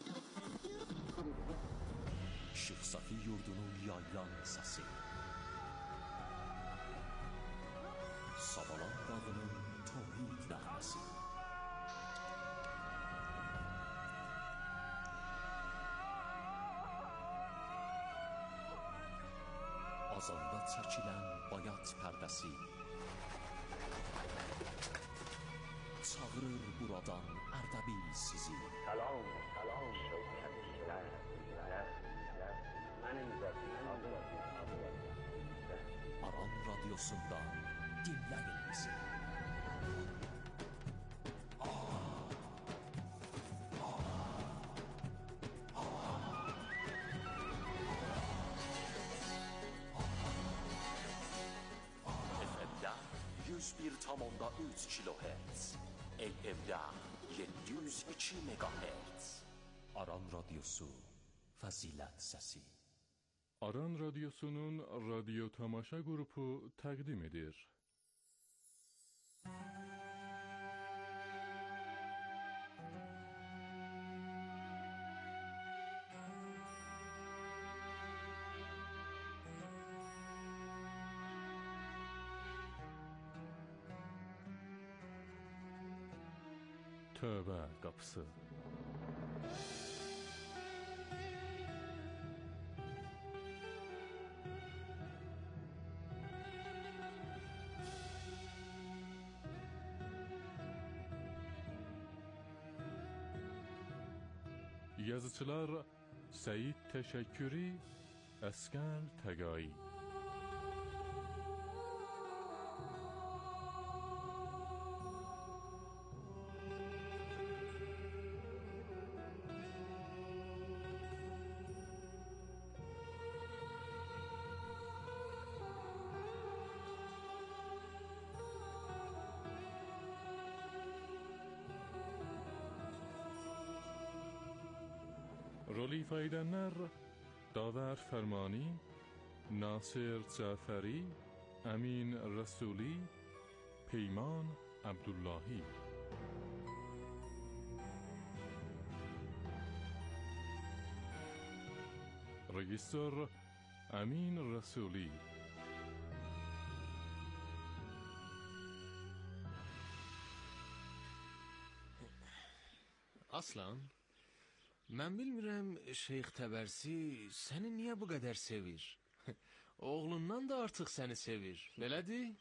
Şıx Safi yurdunun yaylan səsi, Savalan dağının tohid nəğməsi, azanda çəkilən bayat pərdəsi, çağırır buradan Ərdəbil sizi. Salam, salam şövkətliklər, mənim də bir adım. Aran Radiosundan dinləyin bizi. F M'də yüz bir tam onda üç kilohertz, A M'də yeddi yüz iki megahertz. Aran Radiosu Fəzilət Səsi. Aran Radyosu'nun radyo tamaşa grubu təqdim edir. Tövbə qapısı. Yazıçılar Seyid Təşəkkürü, Əskər Təqai. Rol ifa edenler Daver Fermani, Nasir Caferi, Amin Rasuli, Peyman Abdullahi. rejissör Amin Rasuli. Aslan, mən bilmirəm Şeyx Təbərsi səni niyə bu qədər sevir? Oğlundan da artıq səni sevir, belədir?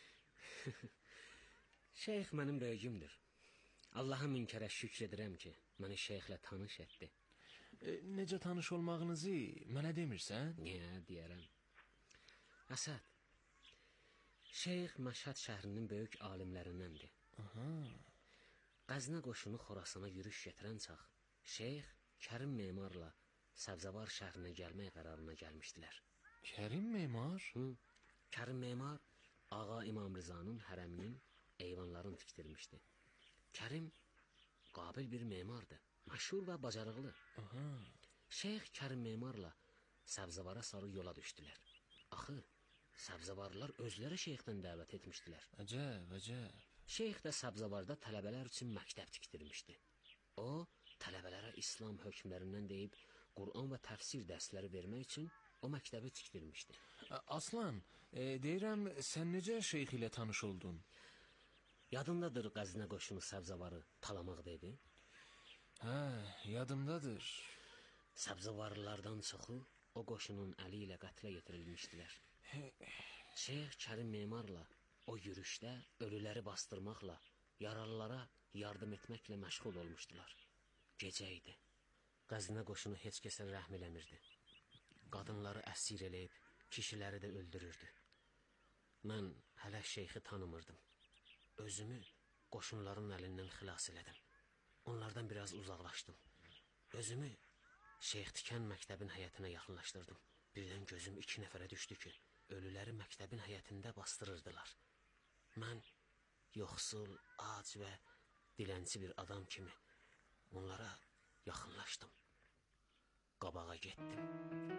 Şeyx mənim böyüyümdür. Allaha min kərə şükr edirəm ki, məni şeyxlə tanış etdi. E, necə tanış olmağınızı mənə demirsən? Niyə, deyərəm. Əsəd, Şeyx Məşhəd şəhrinin böyük alimlərindəndir. Aha. Qəznə qoşunu Xorasana yürüş getirən çax, Şeyx Kərim memarla Səbzəvar şəhrinə gəlmək qərarına gəlmişdilər. Kərim memar? Hı. Kərim memar Ağa İmam Rızanın hərəminin eyvanlarını tikdirmişdi. Kərim qabil bir memardır, məşhur və bacarıqlı. Aha. Şeyx Kərim memarla Səbzəvara sarı yola düşdülər. Axı, Səbzəvarlar özləri şeyxdən dəvət etmişdilər. Əcəb, əcəb. Şeyx də Səbzəvarda tələbələr üçün məktəb tikdirmişdi. O, tələbələrə İslam hökmlərindən deyib, Qur'an və təfsir dərsləri vermək üçün o məktəbi tikdirmişdi. Aslan, e, deyirəm, sən necə şeyx ilə tanış oldun? Yadındadır Qəznə qoşunu Səbzəvarı talamaq dedi? Hə, yadımdadır. Səbzəvarlılardan çoxu o qoşunun əli ilə qətlə yetirilmişdilər. Şeyx Kərim memarla o yürüşdə ölüləri bastırmaqla, yaralılara yardım etməklə məşğul olmuşdular. Gecə idi. Qəznə qoşunu heç kəsə rəhm eləmirdi. Qadınları əsir eləyib, kişiləri də öldürürdü. Mən hələ şeyxi tanımırdım. Özümü qoşunların əlindən xilas elədim. Onlardan biraz uzaqlaşdım. Özümü Şeyx Tikən məktəbin həyətinə yaxınlaşdırdım. Birdən gözüm iki nəfərə düşdü ki, ölüləri məktəbin həyətində bastırırdılar. Mən yoxsul, ac və dilənçi bir adam kimi onlara yaxınlaşdım. Qabağa getdim.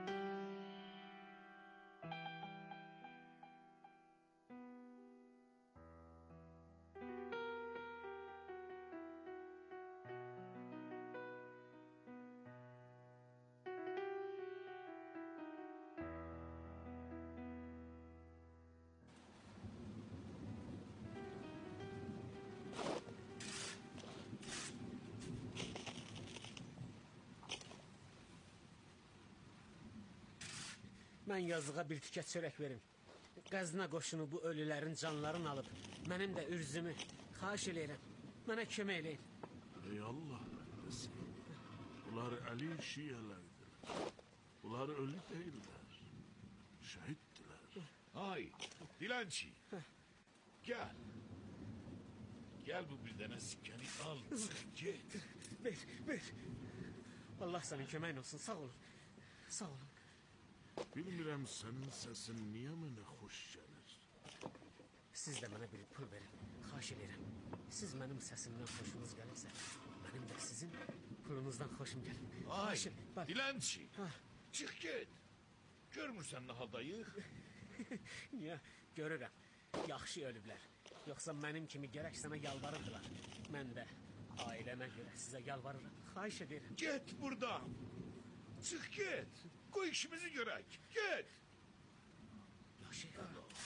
Mən yazığa bir tikə çörək verin. Qəznə qoşunu bu ölülərin canlarını alıb, mənim də ürzümü xahiş eləyirəm. Mənə kömək eləyin. Ey Allah rəhməsi, bunlar əli şiyələrdir. Bunlar ölü deyirlər, şəhiddirlər. Ay, dilənçi, gəl. Gəl bu bir dənə sikkəni al, çıx, get. Ver, ver. Allah sənin köməyin olsun, sağ olun. Sağ olun. Bilmirəm sənin səsin niyə mənə xoş gəlir. Siz də mənə bir pul verin, xahiş edirəm. Siz mənim səsimdən xoşunuz gəlirsə, mənim də sizin pulunuzdan xoşum gəlir. Ay, dilənçi, çıx get. Görmürsən nə haldayıq? Niyə? Görürəm, yaxşı ölüblər. Yoxsa mənim kimi gərək sənə yalvarırdılar. Mən də ailəmə görə sizə yalvarırım, xahiş edirəm. Get buradan, çıx get. Qoy işimizi görək, get. Ya şeyx.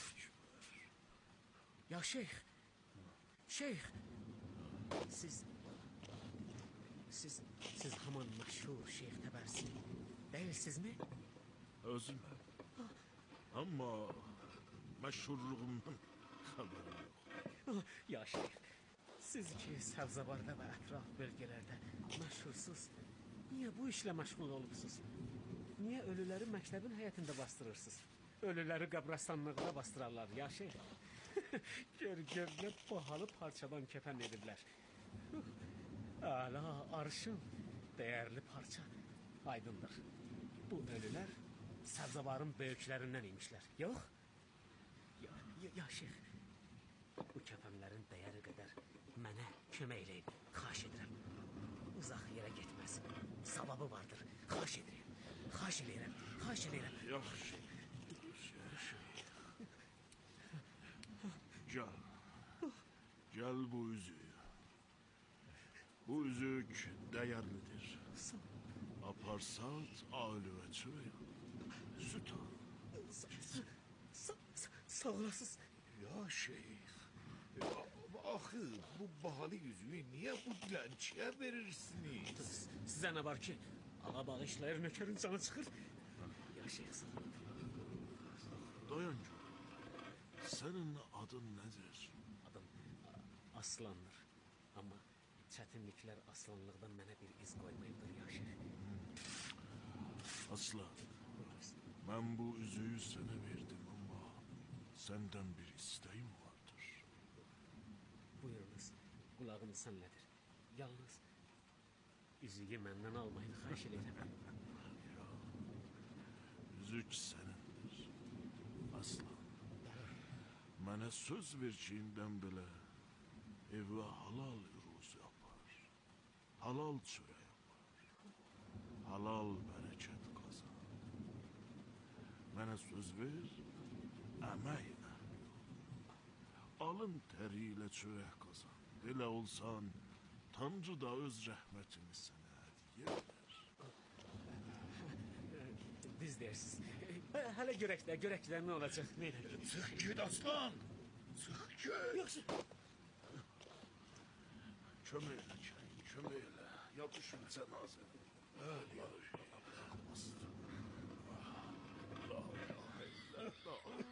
Ya şeyx. Şeyx. Siz... Siz... Siz haman məşhur Şeyx Təbərsi deyilsizmi? Özüm. Amma məşhurluğumdan xəbərim yox. Ya şeyx, siz ki Səbzəvarda və ətraf bölgələrdə məşhursuz, niyə bu işlə məşğul olubsuz? Niyə ölüləri məktəbin həyətində bastırırsınız? Ölüləri qəbrastanlıqda bastırarlar, ya şeyx. Gör, gör, nə bahalı parçadan kəfən ediblər. Əla, arşın, dəyərli parça, aydındır. Bu ölülər Səbzəvarın böyüklərindən imişlər, yox? Ya, ya, ya şeyx, bu kəfənlərin dəyəri qədər mənə kömək eləyin, xahiş edirəm. Uzaq yerə getməz, savabı vardır, xahiş edirəm. Xahiş eləyirəm, xahiş eləyirəm. Yaxşı, yaxşı. Gəl, gəl bu üzük. Bu üzük dəyərlidir. Apar. Parsat, aile ve çöre. Süt al. Sa sa sağ olasınız. Ya şeyh. Axı bu bahalı yüzüğü niye bu dilençiye verirsiniz? Sizə nə var ki? Ağa bağışlayır, nökərin canı çıxır. Ya şeyh sağ ol. Dayan gör. Senin adın nedir? Adım Aslandır. Amma çətinliklər aslanlıqdan mənə bir iz qoymayıbdır ya şeyh. Aslan, ben bu üzüğü sana verdim ama senden bir isteğim vardır. Buyurunuz, qulağım sənlədir. Yalnız üzüyü məndən almayın, xahiş edirəm. Üzük senindir. Aslan. Mənə söz verçiyindən belə evə halal ruz yapar. Halal çörə yapar. Halal bərəkət qazan. Mənə söz ver, əmək əhli ol. Alın təriyle çörək qazan. Belə olsan, Tanrı da öz rəhmətini sənə hədiyyə edər. Düz deyirsiniz. Hələ görək də, görək də nə olacaq, nə edək? Çıx ged aslan, çıx ged. Yoxsa... Kömək elə Kərim, kömək elə. Yapışın cənazə. Öyle yapışın. La ilahe illallah.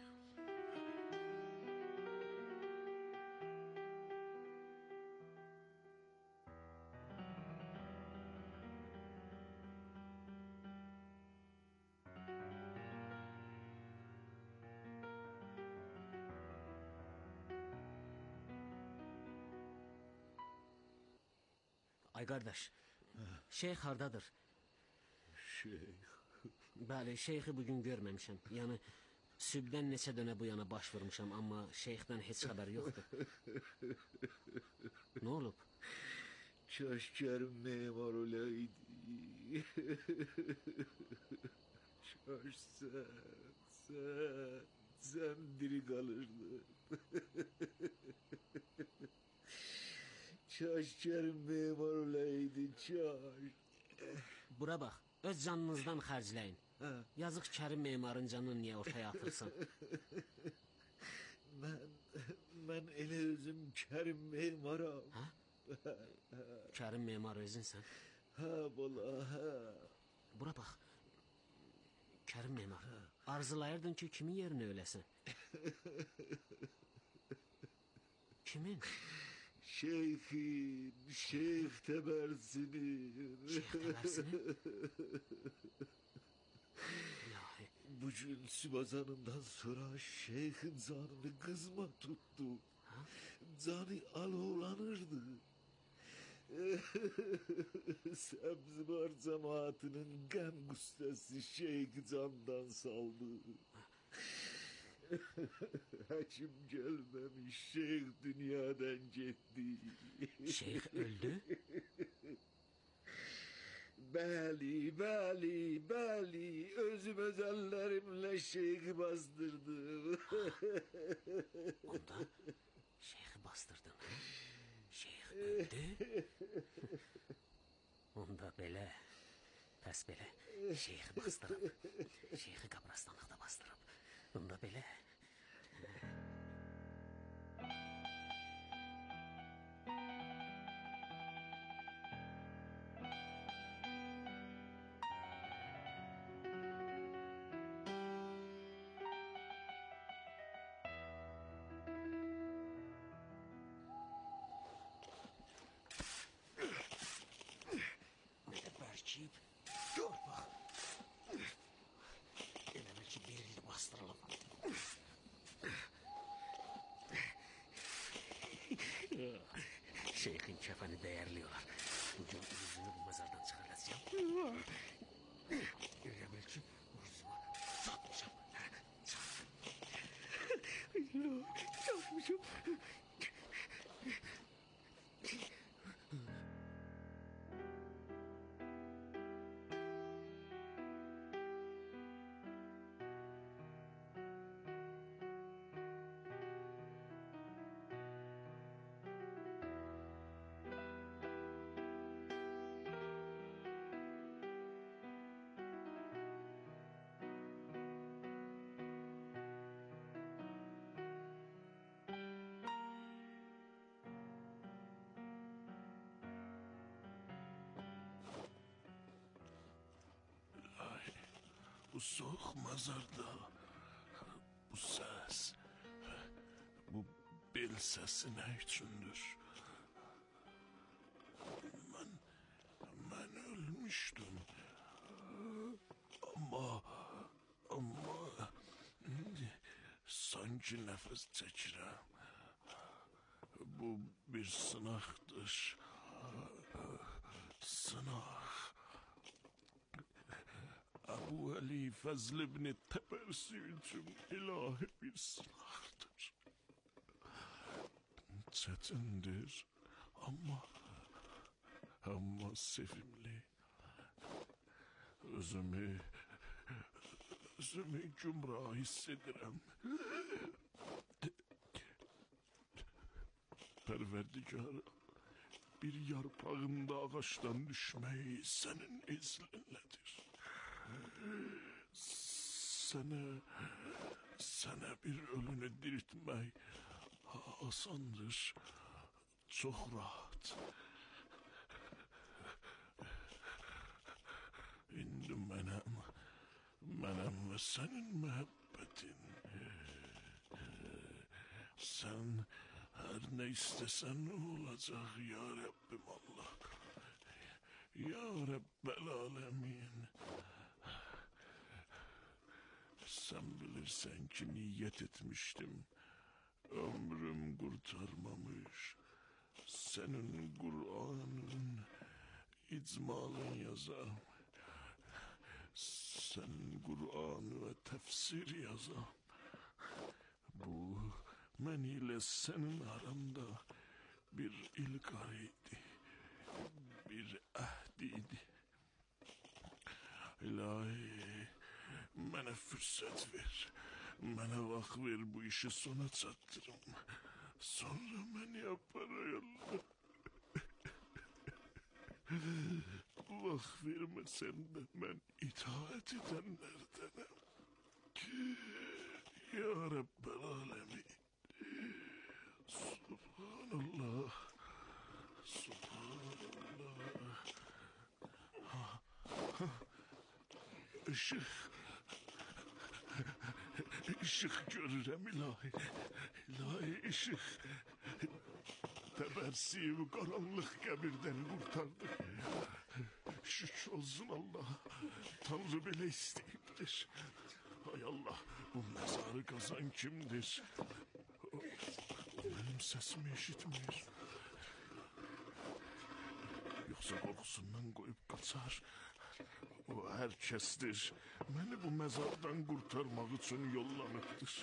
Ay qardaş, şeyx hardadır? Şeyx? Bəli, şeyxi bugün görməmişəm. Yəni, sübdən neçə dönə bu yana baş vurmuşam, amma şeyxdən heç xəbər yoxdur. Nə olub? Kaşkerim memar olaydı. Kaş sen, sen, sen diri kalırdın. Kaşkerim memar olaydı, kaş. Bura bax, öz canınızdan xərcləyin. Yazıq Kərim memarın canını niyə ortaya atırsan? Mən, mən elə özüm Kərim memaram. Hə? Kərim memar özünsən? Hə, bala, hə. Bura bax, Kərim memar, arzulayırdın ki, kimin yerini öləsən? Kimin? Şeyhin, Şeyh Tebersinin. Şeyh Tebersinin? İlahi. Bugün Sübazan'ından sonra Şeyh'in canını kızma tuttu. Ha? Canı alovlanırdı. Sebzbar cemaatinin gem gustesi Şeyh candan saldı. Hakim gelmemiş, şeyh dünyadan gitti. Şeyh öldü? Bəli, bəli, bəli, özüm öz əllərimlə şeyhi bastırdım. Onda şeyhi bastırdın, ha? Şeyh öldü? Onda belə, pəs belə, şeyhi bastırıb, şeyhi qabrastanlıqda bastırıb. Onda belə... Nədə bərkiyib, gör bax. Elə bil ki, bir il bastırılıb. Şeyhin kefəni dəyərliyorlar. Bugün yüzünü bu mezardan çıxaracağım. Elə bil ki, urzuma çatmışam. Çatmışam. soğuk mazarda bu ses, bu bel sesi ne içindir? Ben, ben ölmüştüm. Ama, ama sanki nefes çekirəm. Bu bir sınaqdır. Sınaq. Abu Ali Fazl ibn Tebersi üçün ilahi bir sınaqdır. Çetindir ama ama sevimli. Özümü özümü gümrah hissederim. Perverdigar, bir yarpağında ağaçtan düşmeyi senin izninledir. Sana, sana bir ölünü diriltmek asandır, çok rahat. İndi mənim, mənim ve senin muhabbetin. Sen her ne istesen olacak ya Rabbim Allah. Ya Rabbel Alemin. Sen bilirsen ki niyet etmiştim. Ömrüm kurtarmamış. Senin Kur'an'ın icmalın yazam. Senin Kur'an ve tefsir yazam. Bu men ile senin aramda bir ilgariydi. Bir ahdiydi. İlahi, mənə fürsət ver. Mənə vaxt ver, bu işi sona çatdırım. Sonra məni yapar Allah. Vaxt verməsən də mən itaat edənlərdenim. Ya Rabbel Alemin. Subhanallah. Subhanallah. Ha, ha. Işık. Işık görürəm ilahi. İlahi ışık. Tebersimi karanlık qəbirdən kurtardı. Şükür olsun Allah. Tanrı belə istəyibdir. Hay Allah, bu mezarı kazan kimdir? O, o benim sesimi eşitmiyor. Yoksa korkusundan koyup kaçar. O herkestir. Beni bu mezardan kurtarmak için yollanıptır.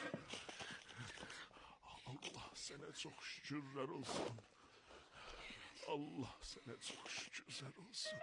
Allah sana çok şükürler olsun. Allah sana çok şükürler olsun.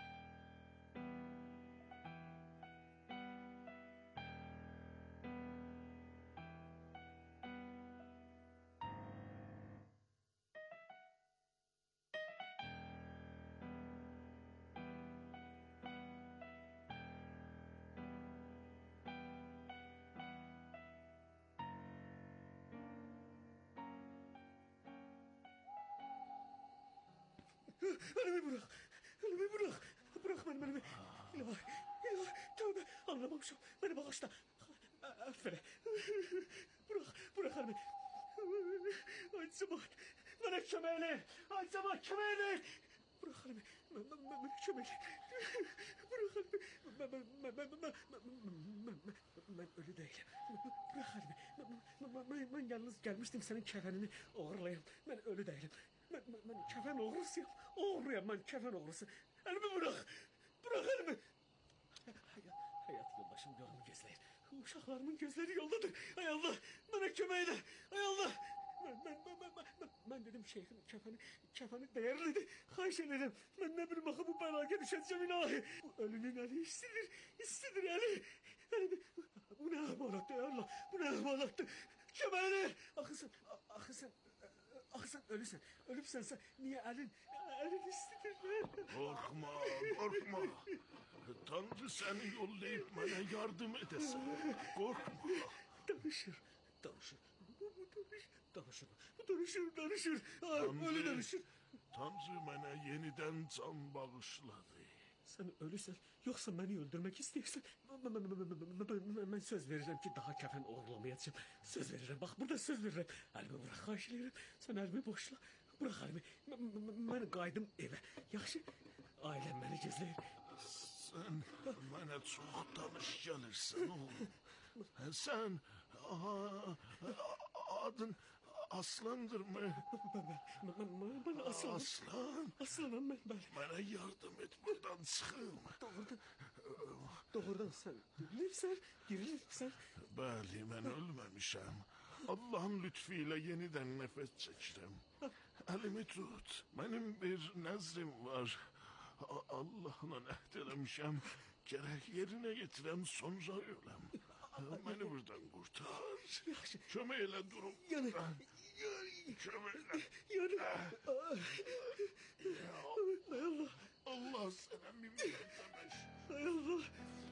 Elimi bırak. Elimi bırak. Bırak beni elimi. İlahi. İlahi. Tövbe. Anlamamışım. Beni bağışla. Affele. Bırak. Bırak elimi. Ay zaman. Bana kömeğini. Ay zaman kömeğini. Bırak elimi. Bana kömeğini. Bırak elimi. Ben, ben, ben, ben, ben, ben, ben ölü değilim. Bırak elimi. Ben, ben, ben yalnız gelmiştim senin kefenini uğurlayayım. Ben ölü değilim. Ben, ben, ben kefen oğrusuyum. Oğruyam ben kefen oğrusu. Elimi bırak. Bırak elimi. Hayat, hayat yoldaşım yolumu gözleyir. Uşaklarımın gözleri yoldadır. Hay Allah. Bana kömeğine. Hay Allah. Ben, ben, ben, ben, ben, ben dedim şeyhin kefeni, kefeni değerliydi. Xahiş ederim. Ben ne bileyim bakın bu belaya düşeceğim ilahi. Bu ölünün eli istidir. İstidir eli. Elimi. Bu ne emanetti ya Allah. Bu ne emanetti. Kömeğine. Akı sen. Akı sen. Ah sen ölüsen, ölüpsen sen niye elin, elin istidir? Korkma, korkma. Tanrı seni yollayıp bana yardım edesin. Korkma. Danışır, danışır. Bu, bu danışır, danışır. Bu danışır, danışır. Ah, ölü danışır. Tanrı bana yeniden can bağışladı. Sen ölürsen yoksa beni öldürmek istiyorsan ben, ben, ben, ben, ben söz veririm ki daha kefen uğurlamayacağım. Söz veririm. Bak burada söz veririm. Elimi bırak karşılayırım. Sen elimi boşla. Bırak elimi. Ben, ben qaydım eve. Yaxşı. Ailem beni gözləyir. Sen bana çok tanış gelirsin oğlum. Sen aha, adın Aslandır mı? Ben, ben, ben aslanım. Aslan. Aslanım ben. ben. Bana yardım et buradan çıkayım. Doğrudan. Doğrudan sen girilirsen, girilirsen. Bəli, mən ölməmişəm. Allah'ın lütfuyla yeniden nefes çəkirəm. Elimi tut. Benim bir nezrim var. A- Allah'la əhd eləmişəm. Gerek yerine getirəm, sonra öləm. Beni buradan kurtar. Kömək elə durum. Yanı. Kömək elə. Yanı. Ay Allah. Allah sana minnet demiş. Ay Allah.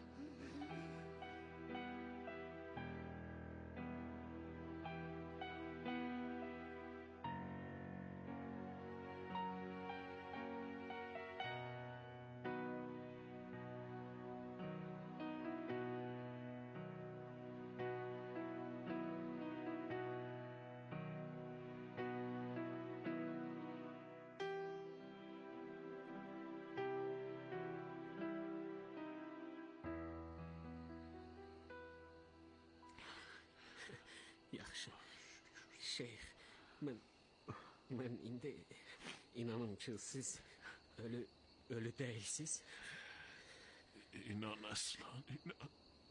Yaxşı. Şeyx, mən mən indi inanım ki siz ölü ölü değilsiz. İnan aslan, inan.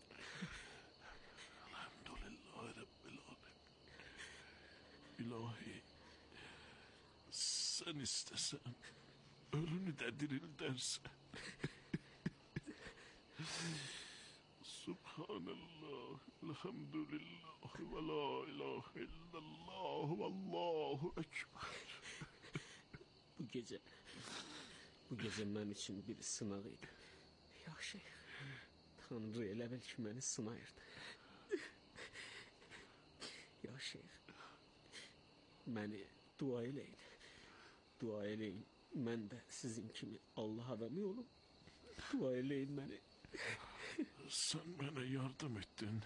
Elhamdülillahi Rabbil alemin. İlahi, sen istesen, ölünü de diril dersen. Subhanallah, elhamdülillah, ve la ilahe illallah, ve allahu ekber. Bu gece, bu gece benim için bir sınav idi. Yaxşı, Tanrı elə bil ki məni sınayırdı. Ya şeyx, məni dua eləyin, dua eləyin. Mən də sizin kimi Allah adamı olum. Dua eləyin məni. Sen bana yardım ettin.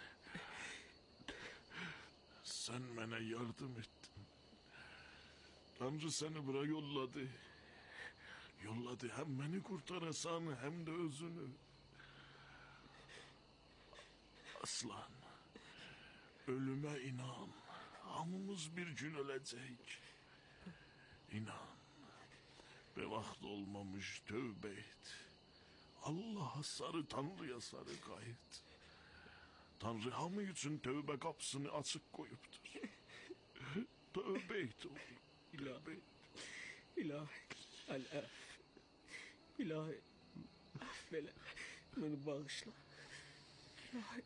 Sen bana yardım ettin. Tanrı seni buraya yolladı. Yolladı hem beni kurtarasan hem de özünü. Aslan, ölüme inan. Hamımız bir gün ölecek. İnan. Ve vakit olmamış tövbe et. Allah'a sarı, Tanrı'ya sarı gayet. Tanrı hamı için tövbe kapısını açık koyuptur. Tövbe et oğlum. İlahi, ilahi, el-af. İlahi, affele, beni bağışla. İlahi.